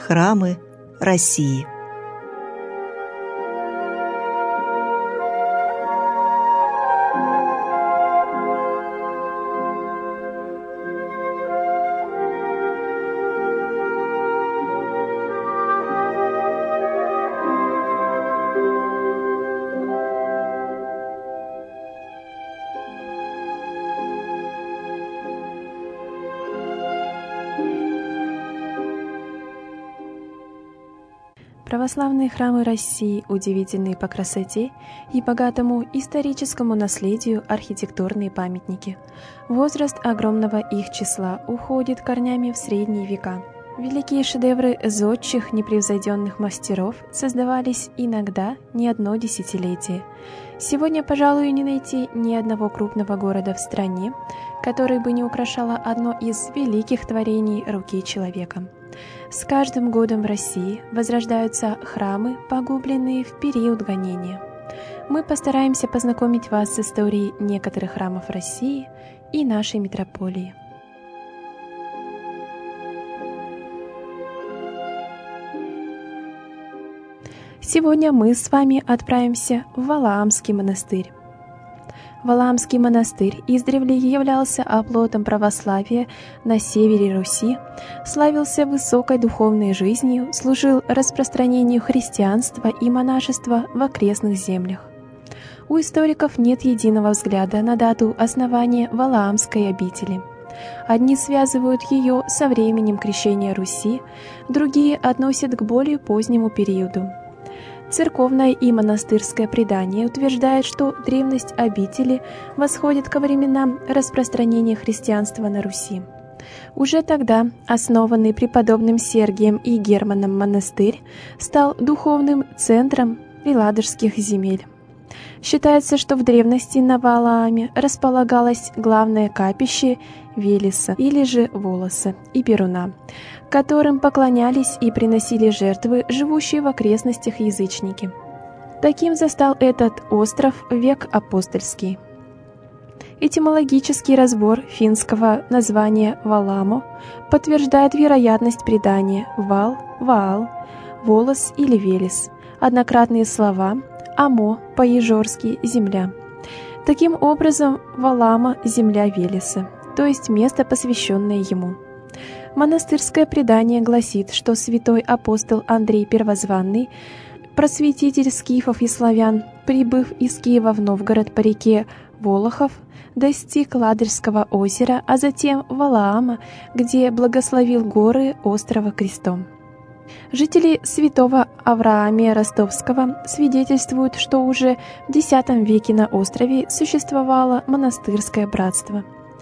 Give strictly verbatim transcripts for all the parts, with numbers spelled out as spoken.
храмы России. Православные храмы России удивительны по красоте и богатому историческому наследию архитектурные памятники. Возраст огромного их числа уходит корнями в средние века. Великие шедевры зодчих непревзойденных мастеров создавались иногда не одно десятилетие. Сегодня, пожалуй, не найти ни одного крупного города в стране, который бы не украшало одно из великих творений руки человека. С каждым годом в России возрождаются храмы, погубленные в период гонения. Мы постараемся познакомить вас с историей некоторых храмов России и нашей митрополии. Сегодня мы с вами отправимся в Валаамский монастырь. Валаамский монастырь издревле являлся оплотом православия на севере Руси, славился высокой духовной жизнью, служил распространению христианства и монашества в окрестных землях. У историков нет единого взгляда на дату основания Валаамской обители. Одни связывают ее со временем крещения Руси, другие относят к более позднему периоду. Церковное и монастырское предание утверждает, что древность обители восходит ко временам распространения христианства на Руси. Уже тогда основанный преподобным Сергием и Германом монастырь стал духовным центром Ладожских земель. Считается, что в древности на Валааме располагалось главное капище Велеса или же Волоса и Перуна, которым поклонялись и приносили жертвы живущие в окрестностях язычники. Таким застал этот остров век апостольский. Этимологический разбор финского названия Валамо подтверждает вероятность предания Вал, Ваал, Волос или Велес, однократные слова Амо по-ежорски земля. Таким образом, Валаама – земля Велеса, то есть место, посвященное ему. Монастырское предание гласит, что святой апостол Андрей Первозванный, просветитель скифов и славян, прибыв из Киева в Новгород по реке Волохов, достиг Ладожского озера, а затем Валаама, где благословил горы острова крестом. Жители святого Авраамия Ростовского свидетельствуют, что уже в десятом веке на острове существовало монастырское братство,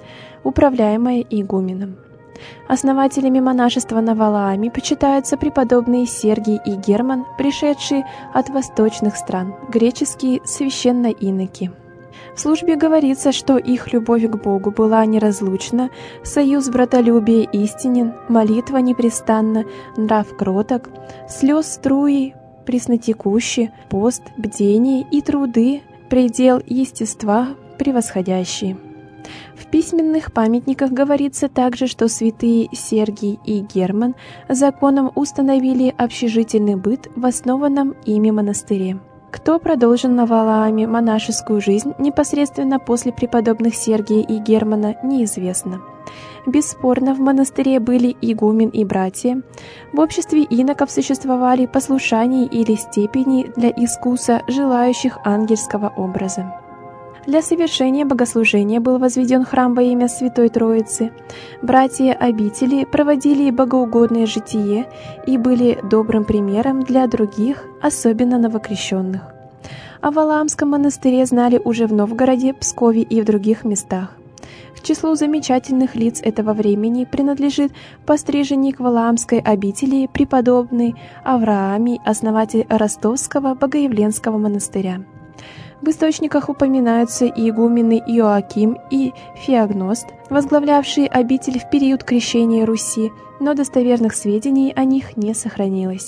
управляемое игуменом. Основателями монашества на Валааме почитаются преподобные Сергий и Герман, пришедшие от восточных стран, греческие священноиноки. В службе говорится, что их любовь к Богу была неразлучна, союз братолюбия истинен, молитва непрестанна, нрав кроток, слез струи преснотекущи, пост, бдение и труды, предел естества превосходящие. В письменных памятниках говорится также, что святые Сергий и Герман законом установили общежительный быт в основанном ими монастыре. Кто продолжил на Валааме монашескую жизнь непосредственно после преподобных Сергия и Германа, неизвестно. Бесспорно, в монастыре были игумен и братья. В обществе иноков существовали послушания или степени для искуса желающих ангельского образа. Для совершения богослужения был возведен храм во имя Святой Троицы. Братья обители проводили богоугодное житие и были добрым примером для других, особенно новокрещенных. О Валаамском монастыре знали уже в Новгороде, Пскове и в других местах. К числу замечательных лиц этого времени принадлежит постриженник Валаамской обители преподобный Авраамий, основатель Ростовского Богоявленского монастыря. В источниках упоминаются и игумены Иоаким и Феогност, возглавлявшие обитель в период крещения Руси, но достоверных сведений о них не сохранилось.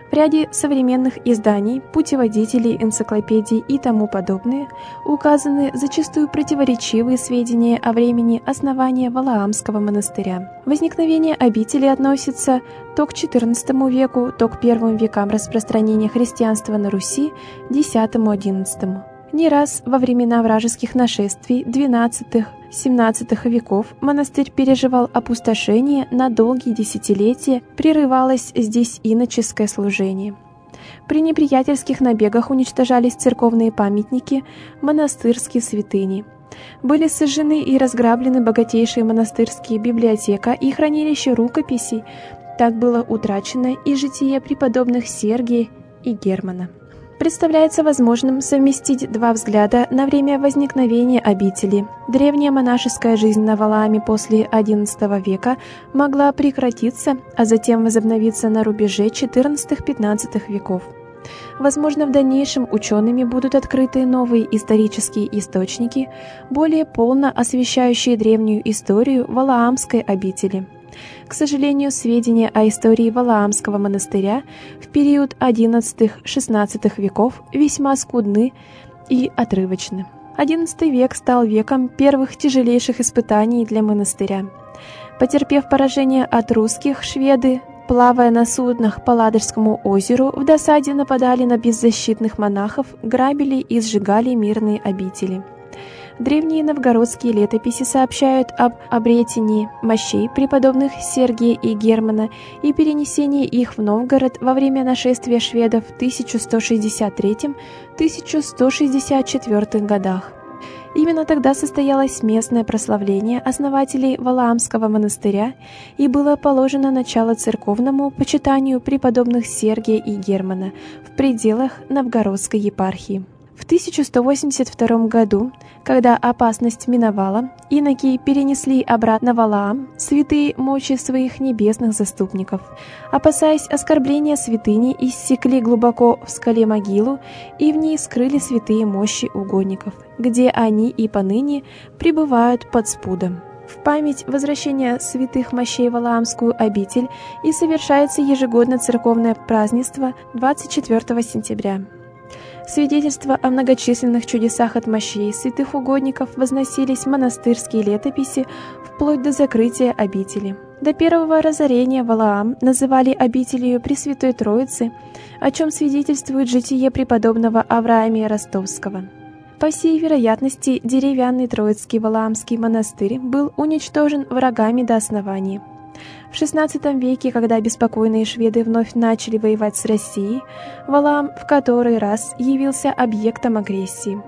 В ряде современных изданий, путеводителей, энциклопедий и тому подобное указаны зачастую противоречивые сведения о времени основания Валаамского монастыря. Возникновение обители относится то к четырнадцатому веку, то к первым векам распространения христианства на Руси, десятому-одиннадцатому. Не раз во времена вражеских нашествий двенадцатого-семнадцатого веков монастырь переживал опустошение, на долгие десятилетия прерывалось здесь иноческое служение. При неприятельских набегах уничтожались церковные памятники, монастырские святыни. Были сожжены и разграблены богатейшие монастырские библиотека и хранилище рукописей. Так было утрачено и житие преподобных Сергия и Германа. Представляется возможным совместить два взгляда на время возникновения обители. Древняя монашеская жизнь на Валааме после одиннадцатого века могла прекратиться, а затем возобновиться на рубеже четырнадцатого-пятнадцатого веков. Возможно, в дальнейшем учеными будут открыты новые исторические источники, более полно освещающие древнюю историю Валаамской обители. К сожалению, сведения о истории Валаамского монастыря в период одиннадцатого-шестнадцатого веков весьма скудны и отрывочны. одиннадцатый век стал веком первых тяжелейших испытаний для монастыря. Потерпев поражение от русских, шведы, плавая на суднах по Ладожскому озеру, в досаде нападали на беззащитных монахов, грабили и сжигали мирные обители. Древние новгородские летописи сообщают об обретении мощей преподобных Сергия и Германа и перенесении их в Новгород во время нашествия шведов в тысяча сто шестьдесят третьем — тысяча сто шестьдесят четвёртом годах. Именно тогда состоялось местное прославление основателей Валаамского монастыря и было положено начало церковному почитанию преподобных Сергия и Германа в пределах Новгородской епархии. В тысяча сто восемьдесят втором году, когда опасность миновала, иноки перенесли обратно Валаам святые мощи своих небесных заступников. Опасаясь оскорбления святыни, иссекли глубоко в скале могилу и в ней скрыли святые мощи угодников, где они и поныне пребывают под спудом. В память возвращения святых мощей в Валаамскую обитель и совершается ежегодно церковное празднество двадцать четвёртого сентября. Свидетельства о многочисленных чудесах от мощей святых угодников возносились в монастырские летописи вплоть до закрытия обители. До первого разорения Валаам называли обителью Пресвятой Троицы, о чем свидетельствует житие преподобного Авраамия Ростовского. По всей вероятности, деревянный Троицкий Валаамский монастырь был уничтожен врагами до основания. В шестнадцатом веке, когда беспокойные шведы вновь начали воевать с Россией, Валаам в который раз явился объектом агрессии.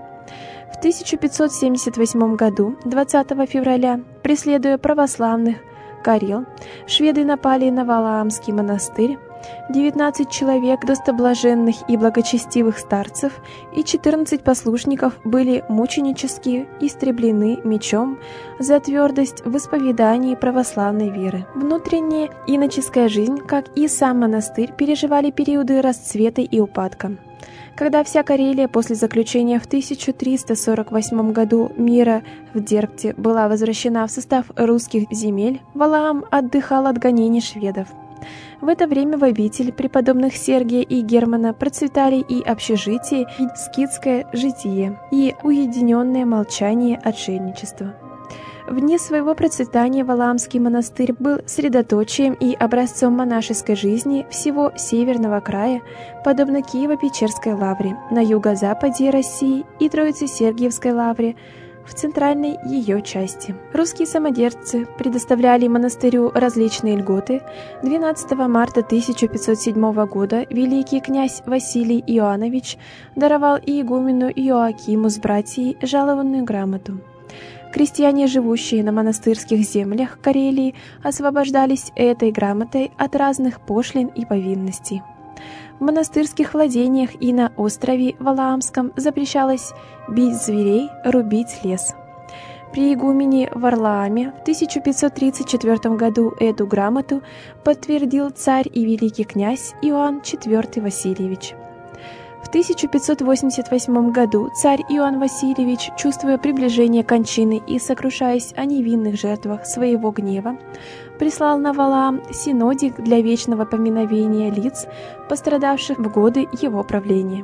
В тысяча пятьсот семьдесят восьмом году, двадцатого февраля, преследуя православных карел, шведы напали на Валаамский монастырь. девятнадцать человек достоблаженных и благочестивых старцев и четырнадцать послушников были мученически истреблены мечом за твердость в исповедании православной веры. Внутренняя иноческая жизнь, как и сам монастырь, переживали периоды расцвета и упадка. Когда вся Карелия после заключения в тысяча триста сорок восьмом году мира в Дербте была возвращена в состав русских земель, Валаам отдыхал от гонений шведов. В это время в обители преподобных Сергия и Германа процветали и общежитие, и скитское житие, и уединенное молчание отшельничества. В дни своего процветания Валаамский монастырь был средоточием и образцом монашеской жизни всего северного края, подобно Киево-Печерской лавре на юго-западе России и Троице-Сергиевской лавре в центральной ее части. Русские самодержцы предоставляли монастырю различные льготы. двенадцатого марта тысяча пятьсот седьмого года великий князь Василий Иоаннович даровал иегумену Иоакиму с братьей жалованную грамоту. Крестьяне, живущие на монастырских землях Карелии, освобождались этой грамотой от разных пошлин и повинностей. В монастырских владениях и на острове Валаамском запрещалось бить зверей, рубить лес. При игумене Варлааме в тысяча пятьсот тридцать четвёртом году эту грамоту подтвердил царь и великий князь Иоанн четвёртый Васильевич. В тысяча пятьсот восемьдесят восьмом году царь Иоанн Васильевич, чувствуя приближение кончины и сокрушаясь о невинных жертвах своего гнева, прислал на Валаам синодик для вечного поминовения лиц, пострадавших в годы его правления.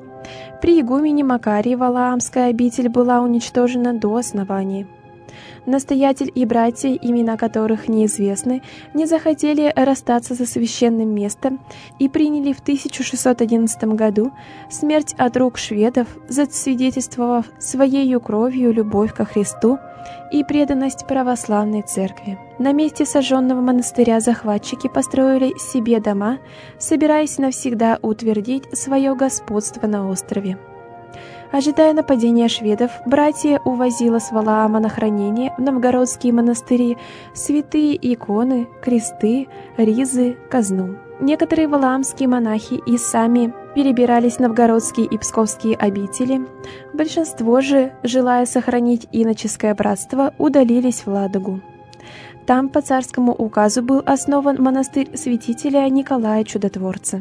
При игумене Макарии Валаамская обитель была уничтожена до основания. Настоятель и братья, имена которых неизвестны, не захотели расстаться со священным местом и приняли в тысяча шестьсот одиннадцатом году смерть от рук шведов, засвидетельствовав своею кровью любовь ко Христу и преданность православной церкви. На месте сожженного монастыря захватчики построили себе дома, собираясь навсегда утвердить свое господство на острове. Ожидая нападения шведов, братья увозило с Валаама на хранение в новгородские монастыри святые иконы, кресты, ризы, казну. Некоторые валаамские монахи и сами перебирались в новгородские и псковские обители, большинство же, желая сохранить иноческое братство, удалились в Ладогу. Там по царскому указу был основан монастырь святителя Николая Чудотворца.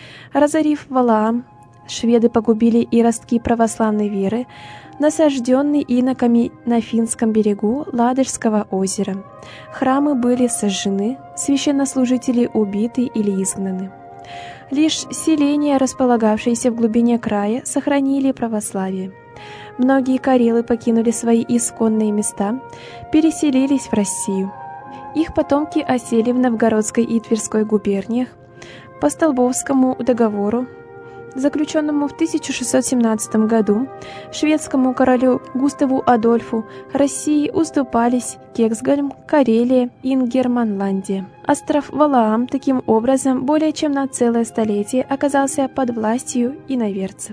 Разорив Валаам, шведы погубили и ростки православной веры, насажденные иноками на финском берегу Ладожского озера. Храмы были сожжены, священнослужители убиты или изгнаны. Лишь селения, располагавшиеся в глубине края, сохранили православие. Многие карелы покинули свои исконные места, переселились в Россию. Их потомки осели в Новгородской и Тверской губерниях. По Столбовскому договору, заключенному в тысяча шестьсот семнадцатом году, шведскому королю Густаву Адольфу России уступались Кексгольм, Карелия и Ингерманландия. Остров Валаам таким образом более чем на целое столетие оказался под властью иноверцев.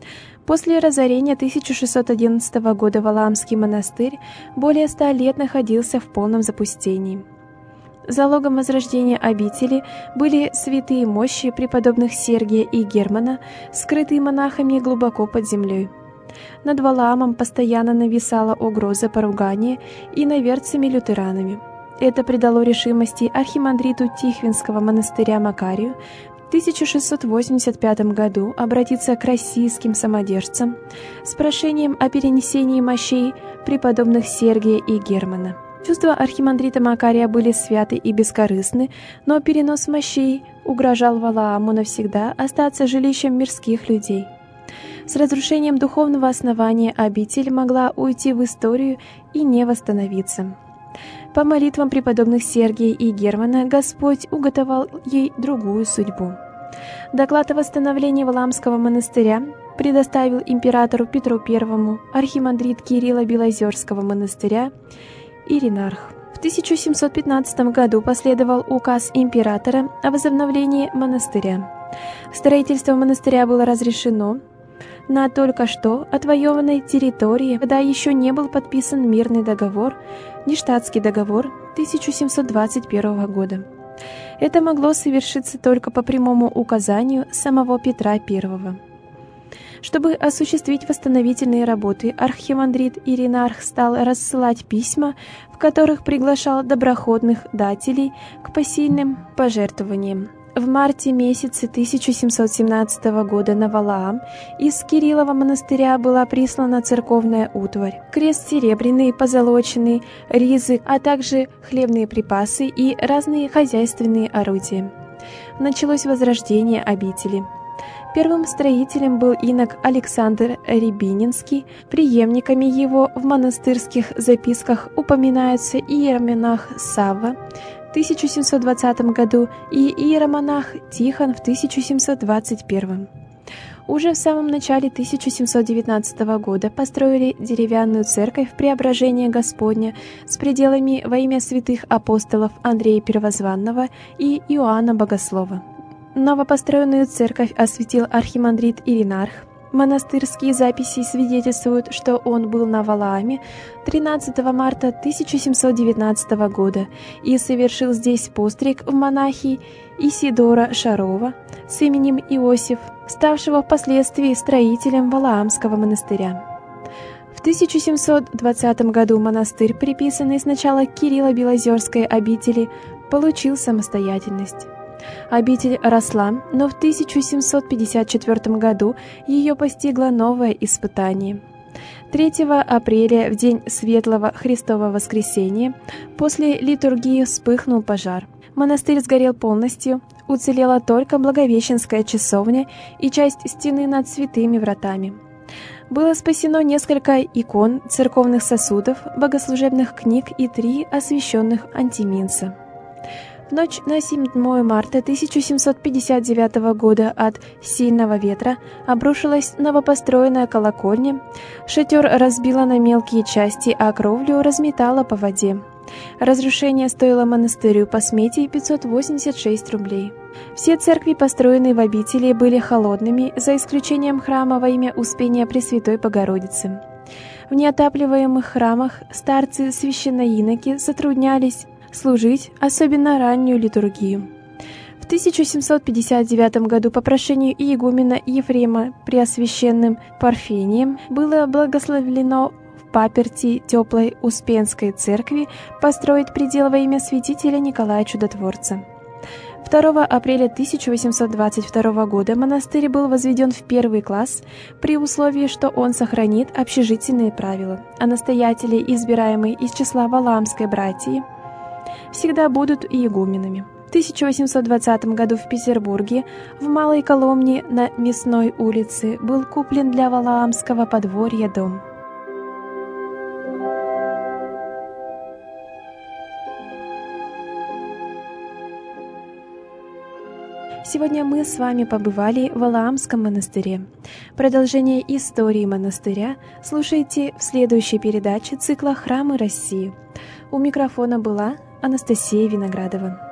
После разорения тысяча шестьсот одиннадцатого года Валаамский монастырь более ста лет находился в полном запустении. Залогом возрождения обители были святые мощи преподобных Сергия и Германа, скрытые монахами глубоко под землей. Над Валаамом постоянно нависала угроза поругания иноверцами-лютеранами. Это придало решимости архимандриту Тихвинского монастыря Макарию в тысяча шестьсот восемьдесят пятом году обратиться к российским самодержцам с прошением о перенесении мощей преподобных Сергия и Германа. Чувства архимандрита Макария были святы и бескорыстны, но перенос мощей угрожал Валааму навсегда остаться жилищем мирских людей. С разрушением духовного основания обитель могла уйти в историю и не восстановиться. По молитвам преподобных Сергия и Германа Господь уготовал ей другую судьбу. Доклад о восстановлении Валаамского монастыря предоставил императору Петру Первому архимандрит Кирилла Белозерского монастыря Иринарх. В тысяча семьсот пятнадцатом году последовал указ императора о возобновлении монастыря. Строительство монастыря было разрешено на только что отвоеванной территории, когда еще не был подписан мирный договор, Ништадтский договор тысяча семьсот двадцать первого года. Это могло совершиться только по прямому указанию самого Петра Первого. Чтобы осуществить восстановительные работы, архимандрит Иринарх стал рассылать письма, в которых приглашал доброходных дателей к посильным пожертвованиям. В марте месяце тысяча семьсот семнадцатого года на Валаам из Кириллова монастыря была прислана церковная утварь, крест серебряный, позолоченный, ризы, а также хлебные припасы и разные хозяйственные орудия. Началось возрождение обители. Первым строителем был инок Александр Рябининский. Преемниками его в монастырских записках упоминаются иеромонах Савва в тысяча семьсот двадцатом году и иеромонах Тихон в тысяча семьсот двадцать первом. Уже в самом начале тысяча семьсот девятнадцатого года построили деревянную церковь Преображения Господня с пределами во имя святых апостолов Андрея Первозванного и Иоанна Богослова. Новопостроенную церковь осветил архимандрит Иринарх. Монастырские записи свидетельствуют, что он был на Валааме тринадцатого марта тысяча семьсот девятнадцатого года и совершил здесь постриг в монахи Исидора Шарова с именем Иосиф, ставшего впоследствии строителем Валаамского монастыря. В тысяча семьсот двадцатом году монастырь, приписанный сначала к Кирилло-Белозерской обители, получил самостоятельность. Обитель росла, но в тысяча семьсот пятьдесят четвёртом году ее постигло новое испытание. третьего апреля, в день Светлого Христова Воскресения, после литургии вспыхнул пожар. Монастырь сгорел полностью, уцелела только Благовещенская часовня и часть стены над святыми вратами. Было спасено несколько икон, церковных сосудов, богослужебных книг и три освященных антиминса. В ночь на седьмое марта тысяча семьсот пятьдесят девятого года от сильного ветра обрушилась новопостроенная колокольня, шатер разбило на мелкие части, а кровлю разметало по воде. Разрушение стоило монастырю по смете пятьсот восемьдесят шесть рублей. Все церкви, построенные в обители, были холодными, за исключением храма во имя Успения Пресвятой Богородицы. В неотапливаемых храмах старцы-священноиноки затруднялись служить, особенно раннюю литургию. В тысяча семьсот пятьдесят девятом году по прошению иегумена Ефрема Преосвященным Парфением было благословлено в паперти теплой Успенской церкви построить предел во имя святителя Николая Чудотворца. второго апреля тысяча восемьсот двадцать второго года монастырь был возведен в первый класс при условии, что он сохранит общежитийные правила, а настоятели, избираемые из числа Валаамской братьи, всегда будут иегуменами. В тысяча восемьсот двадцатом году в Петербурге в Малой Коломне на Мясной улице был куплен для Валаамского подворья дом. Сегодня мы с вами побывали в Валаамском монастыре. Продолжение истории монастыря слушайте в следующей передаче цикла «Храмы России». У микрофона была Анастасия Виноградова.